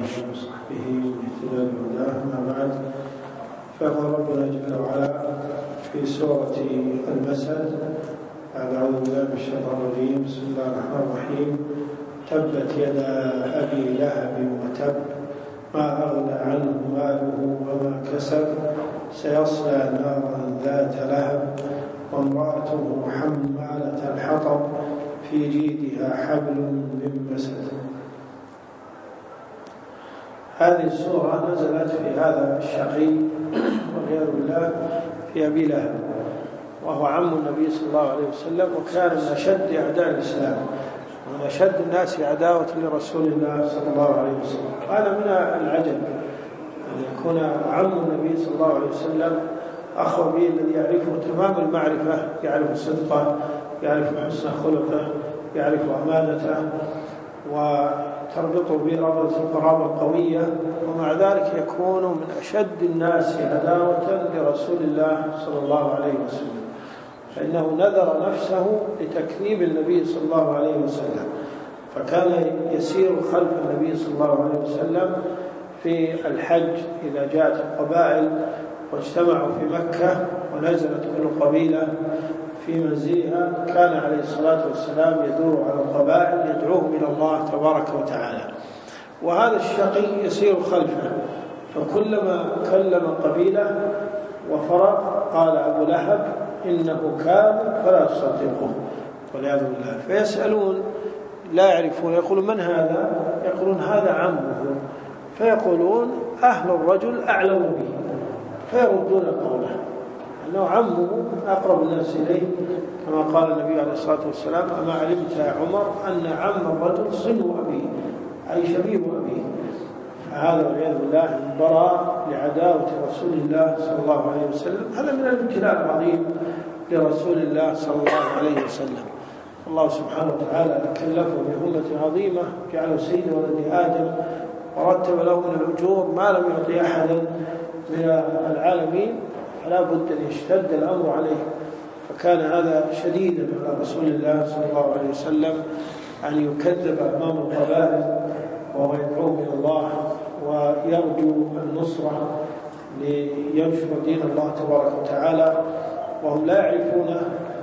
آله وصحبه ومن اهتدى بهداه. أما بعد، فيقول ربنا جل وعلا في سورة المسد بعد أعوذ بالله من الشيطان الرجيم: بسم الله الرحمن الرحيم. تبت يدا أبي لهب وتب، ما أغنى عنه ماله وما كسب، سيصلى نارا ذات لهب، وامرأته حمالة الحطب، في جيدها حبل من مسد. هذه السورة نزلت في هذا الشقي والعياذ بالله في أبي لهب، وهو عم النبي صلى الله عليه وسلم، وكان من أشد أعداء الإسلام ومن أشد الناس عداوة لرسول الله صلى الله عليه وسلم. هذا من العجب أن يكون عم النبي صلى الله عليه وسلم أخو به الذي يعرفه تمام المعرفة، يعرف صدقه، يعرف حسن خلقه، يعرف أمانته، وتربطه به رابطة القرابة القوية، ومع ذلك يكون من أشد الناس عداوة لرسول الله صلى الله عليه وسلم، فإنه نذر نفسه لتكذيب النبي صلى الله عليه وسلم، فكان يسير خلف النبي صلى الله عليه وسلم في الحج إذا جاءت القبائل واجتمعوا في مكة ونزلت كل قبيلة في منزلها، كان عليه الصلاة والسلام يدور على القبائل يدعوهم إلى الله تبارك وتعالى، وهذا الشقي يسير خلفه، فكلما كلم قبيلة وفرق قال أبو لهب إنه كان فلا تصدقه والعياذ بالله، فيسألون لا يعرفون، يقولون من هذا؟ يقولون هذا عمه، فيقولون أهل الرجل أعلم به، فيردون قوله أنه عمه أقرب الناس إليه، كما قال النبي عليه الصلاة والسلام: أما علمت يا عمر أن عم الرجل صنو أبيه، أي شبيب أبيه. فهذا والعياذ بالله براء لعداوة رسول الله صلى الله عليه وسلم. هذا من الابتلاء العظيم لرسول الله صلى الله عليه وسلم. الله سبحانه وتعالى كلفه بأمة عظيمة، جعله سيد ولد آدم، ورتب له من الأجور ما لم يعطي أحدا من العالمين، فلا بد أن يشتد الأمر عليه، فكان هذا شديدا على رسول الله صلى الله عليه وسلم أن يكذب أمام القبائل وهو يدعوهم إلى الله ويرجو النصرة لينشر دين الله تبارك وتعالى، وهم لا يعرفونه،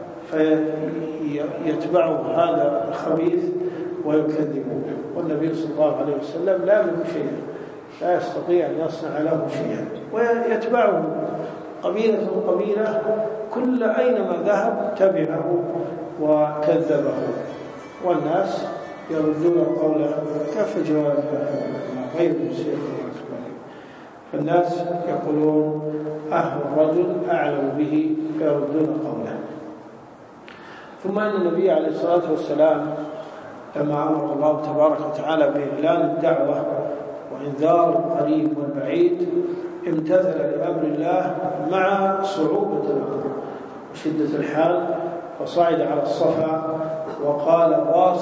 فيتبعوا هذا الخبيث ويكذبون. والنبي صلى الله عليه وسلم لا يملك شيئا، لا يستطيع أن يصنع له شيئا، ويتبعه قبيلة قبيلة، كل أينما ذهب تبعه وكذبه، والناس يردون قوله كف جواب غير مسير. فالناس يقولون أهل الرجل أعلم به، فيردون قوله. ثم أن النبي عليه الصلاة والسلام لما أمر الله تبارك وتعالى بإعلان الدعوة وإنذار القريب والبعيد، امتثل لأمر الله مع صعوبة الأمر وشدة الحال، فصعد على الصفا وقال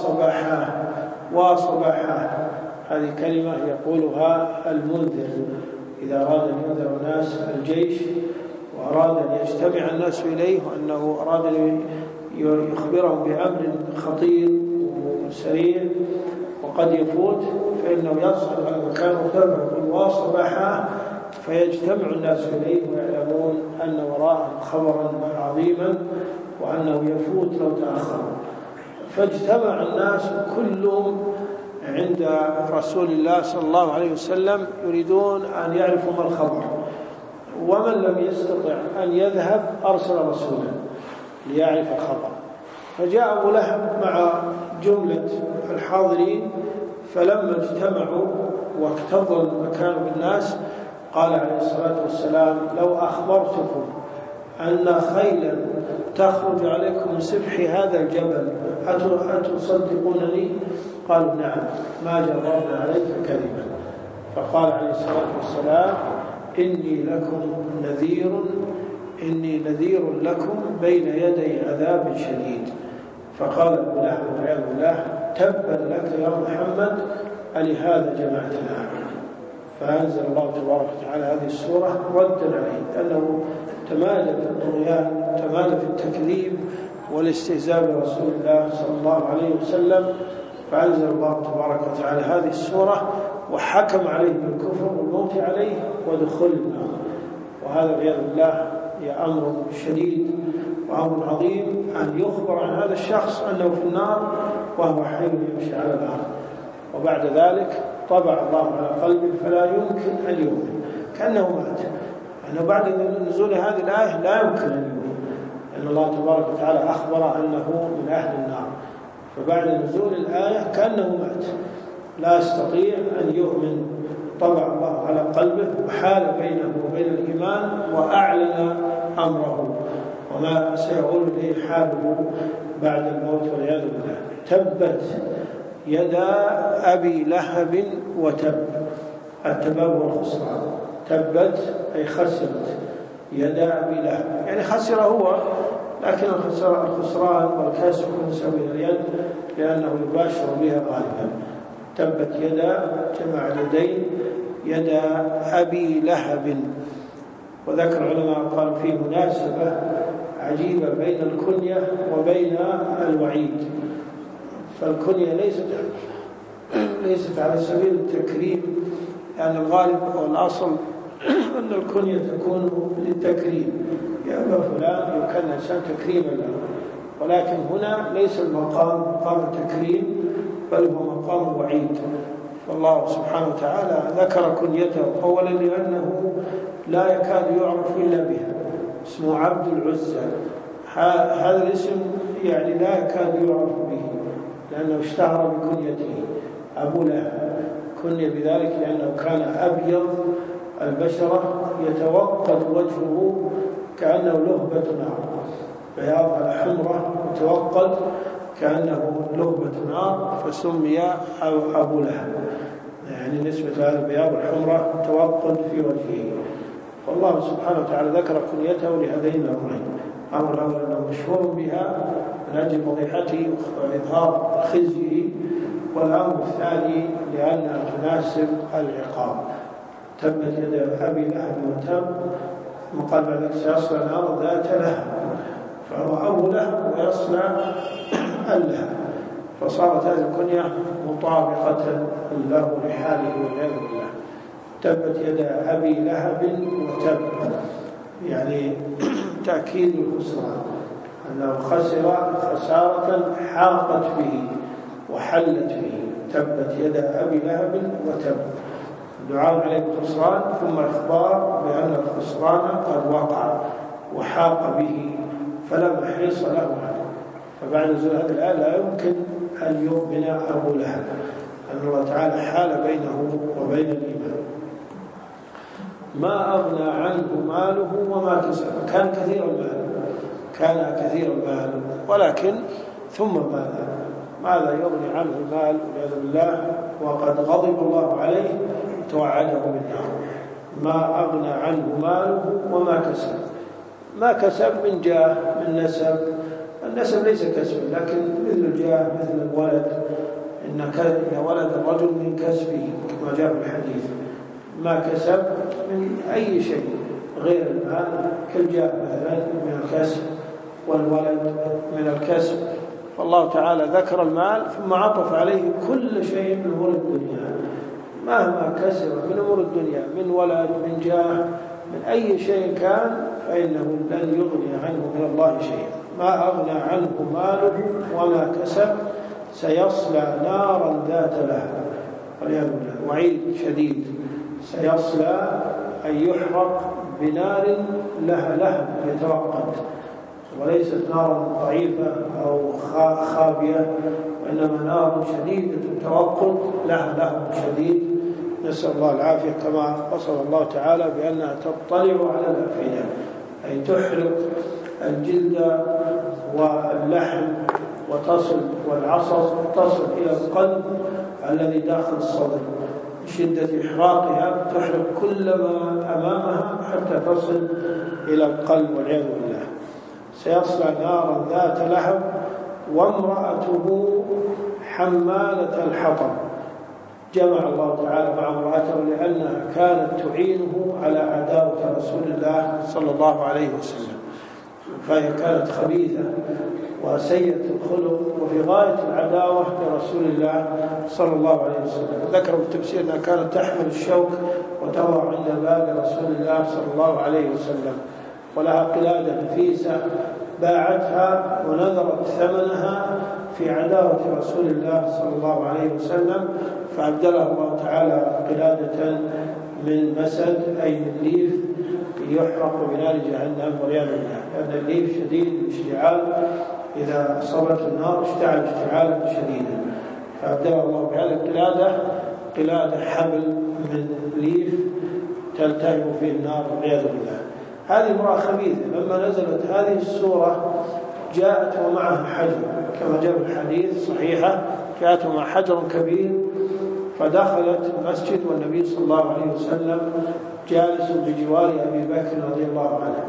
واصبحا. هذه كلمة يقولها المنذر إذا أراد أن ينذر الناس الجيش وأراد أن يجتمع الناس إليه، وأنه أراد أن يخبرهم بأمر خطير وسريع وقد يفوت، فإنه يصعد على مكان ويقول واصبحا، فيجتمع الناس إليه ويعلمون أن وراءه خبرا عظيما وأنه يفوت لو تأخروا. فاجتمع الناس كلهم عند رسول الله صلى الله عليه وسلم يريدون أن يعرفوا ما الخبر، ومن لم يستطع أن يذهب أرسل رسولا ليعرف الخبر. فجاء أبو لهب مع جملة الحاضرين، فلما اجتمعوا واكتظ المكان بالناس قال عليه الصلاة والسلام: لو أخبرتكم أن خيلا تخرج عليكم من سفح هذا الجبل أتصدقونني؟ قالوا: نعم، ما جربنا عليك كذبا. فقال عليه الصلاة والسلام: إني نذير لكم بين يدي عذاب شديد. فقال أبو لهب والعياذ بالله: تبا لك يا محمد، ألهذا جمعتنا؟ فأنزل الله تبارك وتعالى هذه السورة ردا عليه، لأنه تمادى في الطغيان، تمادى في التكذيب والاستهزاء برسول الله صلى الله عليه وسلم، فأنزل الله تبارك وتعالى هذه السورة وحكم عليه بالكفر والموت عليه ودخول النار. وهذا والعياذ بالله أمر شديد وأمر عظيم أن يخبر عن هذا الشخص أنه في النار وهو حي يمشي على الأرض، وبعد ذلك طبع الله على قلبه فلا يمكن أن يؤمن كأنه مات. أنه بعد نزول هذه الآية لا يمكن أن يؤمن، لأن الله تبارك وتعالى أخبر أنه من أهل النار، فبعد نزول الآية كأنه مات لا يستطيع أن يؤمن. طبع الله على قلبه وحال بينه وبين الإيمان وأعلن أمره وما سيقول إليه حاله بعد الموت والعياذ بالله. تبت يدا أبي لهب وتب. التباب والخسران. تبت أي خسرت يدا أبي لهب، يعني خسر هو، لكن الخسران والكسر ينسب إلى اليد لأنه يباشر بها غالبا. تبت يدا جمع اليدين يدا أبي لهب. وذكر العلماء قال في مناسبة عجيبة بين الكنية وبين الوعيد. فالكنية ليست على سبيل التكريم، لأن الغالب أو الأصل أن الكنية تكون للتكريم، يا أبا فلان يكن إنسان تكريما له، ولكن هنا ليس المقام مقام التكريم بل هو مقام الوعيد. فالله سبحانه وتعالى ذكر كنيته أولا لأنه لا يكاد يعرف إلا بها، اسمه عبد العزى. هذا الاسم يعني لا يكاد يعرف به لأنه اشتهر بكنيته. أبو لهب كني بذلك لأنه كان أبيض البشرة يتوقد وجهه كأنه لهبة نار، بياض على حمرة يتوقد كأنه لهبة نار، فسمي أبو لهب، يعني نسبة هذا البياض الحمرة توقد في وجهه. فالله سبحانه وتعالى ذكر كنيته لهذين الأمرين: أمر الأول أنه مشهور بها من أجل فضيحته وإظهار خزيه، والأمر الثاني لأنها تناسب العقاب. تبت يد أبي لهب وتب، وقال بعد ذلك سيصلى نارا ذات لهب، فهو أبو لهب ويصلى اللهب، فصارت هذه الكنية مطابقة له لحاله والعياذ بالله. تبت يد أبي لهب وتب، يعني تأكيد الخسران، أنه خسر خسارة حاقت به وحلت به. تبت يد أبي لهب وتب، دعاء عليه بالخسران ثم إخبار بأن الخسران قد وقع وحاق به فلا محيص له عنه. فبعد نزول هذه الآية لا يمكن أن يؤمن أبو لهب، أن الله تعالى حال بينه وبين الإيمان. ما أغنى عنه ماله وما كسب. كان كثير المال ولكن ثم ماذا يغني عنه المال والعياذ بالله وقد غضب الله عليه وتوعده بالنار. ما أغنى عنه ماله وما كسب. ما كسب من جاه من نسب. النسب ليس كسب، لكن مثل الجاه مثل الولد، إن ولد الرجل من كسبه كما جاء في الحديث. ما كسب من أي شيء غير المال، كالجاه مثلا من الكسب والولد من الكسب. فالله تعالى ذكر المال ثم عطف عليه كل شيء من أمور الدنيا، مهما كسب من أمور الدنيا من ولد من جاه من أي شيء كان فإنه لن يغني عنه من الله شيئا. ما أغنى عنه ماله وما كسب سيصلى نارا ذات لهب، والعياذ بالله. وعيد شديد. سيصلى أن يحرق بنار لها لهب يتوقد، وليست نارا ضعيفة أو خابية، وإنما نار شديدة التوقد لها لهب شديد، نسأل الله العافية، كما وصف الله تعالى بأنها تطلع على الأفئدة، أي تحرق الجلد واللحم وتصل والعصب تصل إلى القلب الذي داخل الصدر. شدة إحراقها تحرق كل ما أمامها حتى تصل إلى القلب والعياذ بالله. سيصلى نارا ذات لهب وامرأته حمالة الحطب. جمع الله تعالى مع امرأته لأنها كانت تعينه على عداوة رسول الله صلى الله عليه وسلم، فهي كانت خبيثة وسيئة الخلق وفي غاية العداوة لرسول الله صلى الله عليه وسلم. ذكروا في التفسير أنها كانت تحمل الشوك وتضع عند باب رسول الله صلى الله عليه وسلم، ولها قلادة نفيسة باعتها ونذرت ثمنها في عداوة رسول الله صلى الله عليه وسلم، فأبدلها الله تعالى قلادة من مسد أي من ليف يحرق بنار جهنم والعياذ بالله، لأن الليف شديد الاشتعال، إذا أصابته النار اشتعل اشتعالا شديدا، فأبدلها الله بهذه القلادة قلادة حبل من ليف تلتهب فيه النار والعياذ بالله. هذه امرأة خبيثة لما نزلت هذه السورة جاءت ومعها حجر كما جاء في الحديث صحيحة، جاءت ومع حجر كبير فدخلت المسجد والنبي صلى الله عليه وسلم جالس بجوار أبي بكر رضي الله عنه،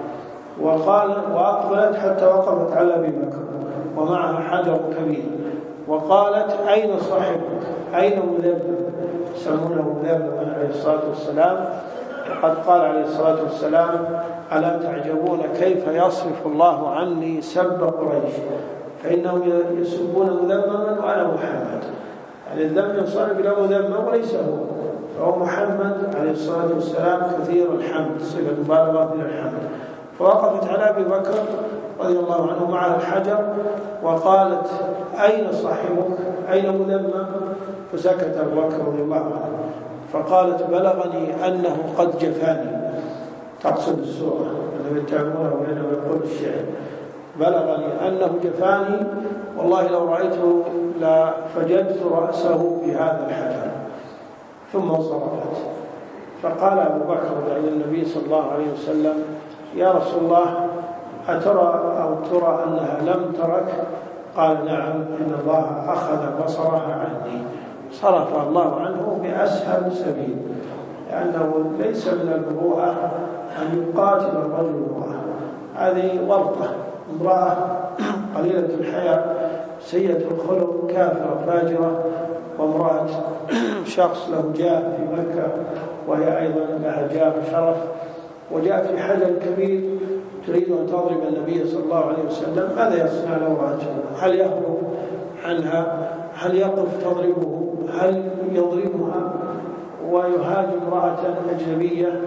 وأقبلت حتى وقفت على أبي بكر ومعها حجر كبير وقالت أين صاحبك؟ أين مذنب؟ يسمونه مذنبا عليه الصلاة والسلام. وقد قال عليه الصلاة والسلام ألا تعجبون كيف يصرف الله عني سب قريش فإنهم يسبون مذمما وأنا محمد، يعني الذم ينصرف إلى مذمم وليس هو، فهو محمد عليه الصلاة والسلام كثير الحمد، صفة مبالغة من الحمد. فوقفت على أبي بكر رضي الله عنه معه الحجر وقالت أين صاحبك؟ أين مذمم؟ فسكت أبو بكر رضي الله عنه، فقالت بلغني أنه قد جفاني، تقصد السورة الذي تعلمونه وإنه يقول الشعر، بلغني أنه جفاني والله لو رأيته لفجدت رأسه بهذا الحجر، ثم انصرفت. فقال أبو بكر عند النبي صلى الله عليه وسلم يا رسول الله أترى أو ترى أنها لم ترك؟ قال نعم إن الله أخذ بصرها عني، صرف الله عنه بأسهل سبيل، لأنه ليس من المروءة أن يقاتل الرجل امرأة، هذه ورطة، امرأة قليلة الحياء سيئة الخلق كافرة فاجرة، وامرأة شخص له جاه في مكة وهي أيضا لها جاه وشرف، وجاء في حجر كبير تريد أن تضرب النبي صلى الله عليه وسلم، ماذا يصنع لو رأته؟ هل يهرب عنها؟ هل يقف تضربه؟ هل يضربها ويهاجم امرأة أجنبية؟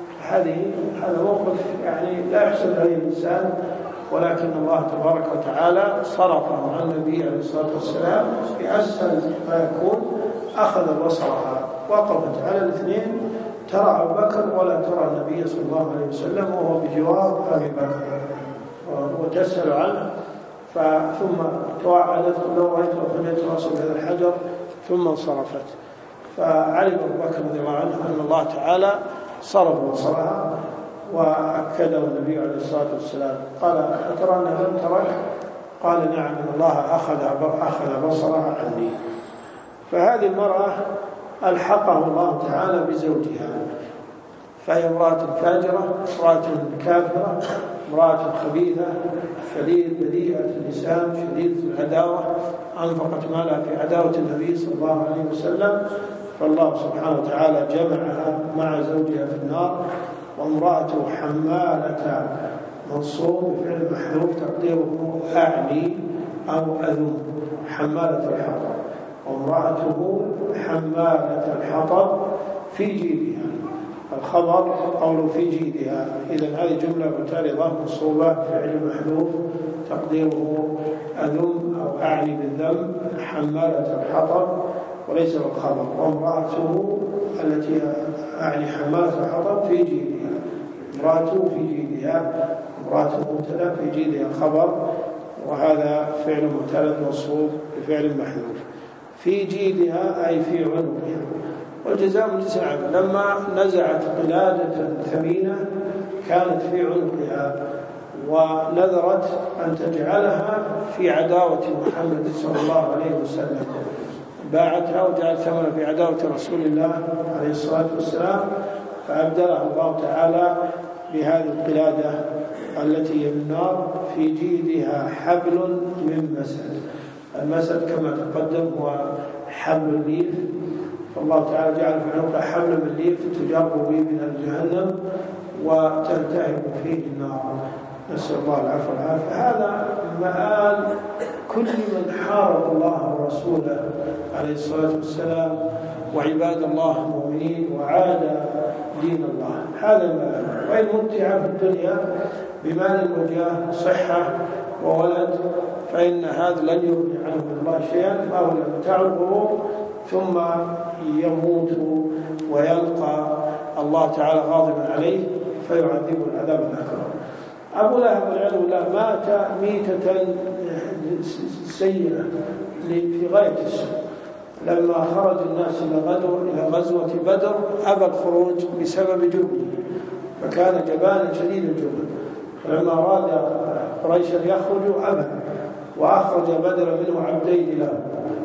هذا موقف يعني لا يحسن عليه الإنسان، ولكن الله تبارك وتعالى صرفه عن النبي عليه الصلاة والسلام بأسهل ما يكون، أخذ بصرها وقفت على الاثنين، ترى أبو بكر ولا ترى النبي صلى الله عليه وسلم وهو بجوار أبي بكر وتسأل عنه، ثم توعدت لو رأيت وفنيت رأسه بهذا الحجر ثم انصرفت. فعلم أبو بكر رضي الله عنه أن الله تعالى صرف بصرها وأكده النبي عليه الصلاة والسلام، قال أترى أنها لم ترك؟ قال نعم إن الله أخذ بصرها عني. فهذه المرأة ألحقه الله تعالى بزوجها، فهي امرأة فاجرة، امرأة كافرة، امرأة خبيثة، بديئة اللسان، شديدة العداوة، أنفقت مالها في عداوة النبي صلى الله عليه وسلم، فالله سبحانه وتعالى جمعها مع زوجها في النار. وامرأته حمالة منصوب بفعل محذوف تقديره أعني أو أذم، حمالة الحطب، وامرأته حمالة الحطب في جيدها، الخبر قوله في جيدها، إذن هذه جملة معترضة منصوبة بفعل محذوف تقديره أذم أو أعني بالذم، حمالة الحطب وليس بالخبر. وامرأته التي أعني حمالة الحطب في جيدها، امرأته في جيدها، امرأته مبتدأ في جيدها الخبر، وهذا فعل مبتدأ منصوب بفعل محذوف. في جيدها أي في عنقها، والجزاء من جنس العمل. لما نزعت قلادة ثمينة كانت في عنقها ونذرت أن تجعلها في عداوة محمد صلى الله عليه وسلم، باعتها وجعلت ثمنها في عداوة رسول الله عليه الصلاة والسلام، فأبدلها الله تعالى بهذه القلادة التي هي النار، في جيدها حبل من مسد. المسد كما تقدم هو حبل الليف، فالله تعالى جعل في عنقها حبل من الليف تجر به من جهنم وتلتهب فيه النار. نسأل الله العفو والعافية. هذا مآل كل من حارب الله ورسوله عليه الصلاة والسلام وعباد الله المؤمنين وعاد دين الله. هذا المآل. وإن متع في الدنيا بمال وجاه صحة وولد فإن هذا لن يغني عنه من الله شيئا، أو متاع الغرور ثم يموت ويلقى الله تعالى غاضبا عليه فيعذبه العذاب الأكبر. أبو لهب والعياذ بالله مات ميتة سيئة في غاية السوء. لما خرج الناس إلى غزوة بدر أبى الخروج بسبب جبنه، فكان جبانا شديد الجبن. فلما أراد قريش أن يخرجوا أبى، وأخرج بدر منه عبدين له،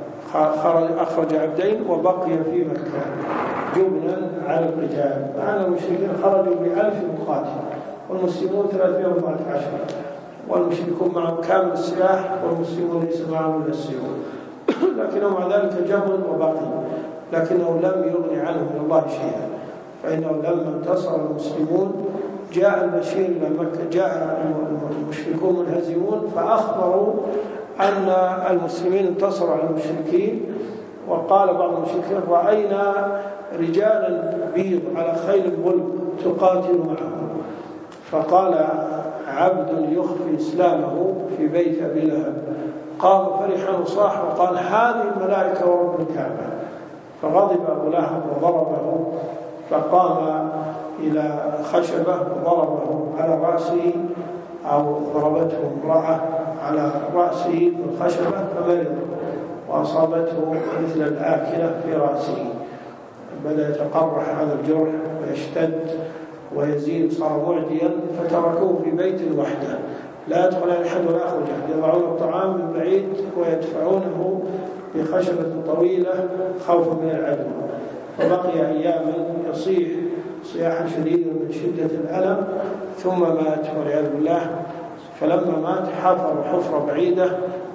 أخرج عبدين وبقي في مكة جبنا على القتال، مع أن المشركين خرجوا ب1000 مقاتل والمسلمون 314، والمشركون معهم كامل السلاح والمسلمون ليس معهم إلا السيوف، لكنه مع ذلك جبن وبقي، لكنه لم يغني عنه من الله شيئا. فإنه لما انتصر المسلمون جاء البشير إلى مكة، جاء المشركون منهزمون فأخبروا أن المسلمين انتصروا على المشركين. وقال بعض المشركين رأينا رجالا بيض على خيل بلق تقاتل معهم. فقال عبد يخفي إسلامه في بيت أبي لهب قام فرحا وصاح وقال هذه الملائكة ورب الكعبة. فغضب أبو لهب وضربه، فقام إلى خشبة وضربه على رأسه، أو ضربته امرأة على رأسه بالخشبة فمرض وأصابته مثل الآكلة في رأسه، بدأ يتقرح هذا الجرح ويشتد ويزيد، صار معديا، فتركوه في بيت وحده لا يدخل أحد ولا يخرج، يضعون الطعام من بعيد ويدفعونه بخشبة طويلة خوفا من العدو. فبقي أياما يصيح صياحا شديدا من شدة الألم ثم مات والعياذ بالله. فلما مات حفروا حفرة بعيدة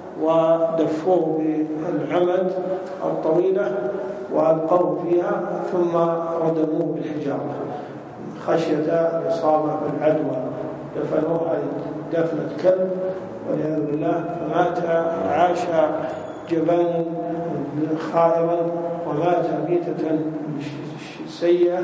ودفوه بالعمد الطويلة وألقوه فيها ثم ردموه بالحجارة خشية الإصابة بالعدوى. دفنوه دفنة كلب والعياذ بالله. فمات عاش جبانا خائرا ومات ميتة سيئة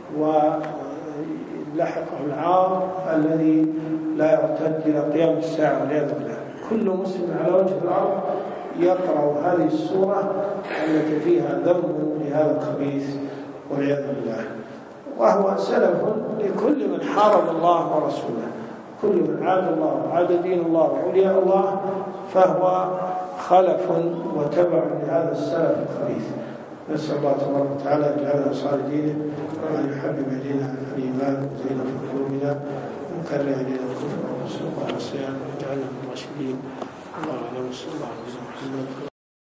ولحقه العار الذي لا يرتد إلى قيام الساعة والعياذ بالله. كل مسلم على وجه الأرض يقرأ هذه السورة التي فيها ذم لهذا الخبيث والعياذ بالله. وهو سلف لكل من حارب الله ورسوله، كل من عاد الله وعاد دين الله وعلياء الله فهو خلف وتبع لهذا السلف الخبيث. نسأل الله تبارك وتعالى أن يجعلنا أنصار دينه، وأن يحبب إلينا الإيمان وزينه في قلوبنا، ويكره إلينا الكفر والفسوق والعصيان، ويجعلنا من الراشدين. اللهم صل على محمد.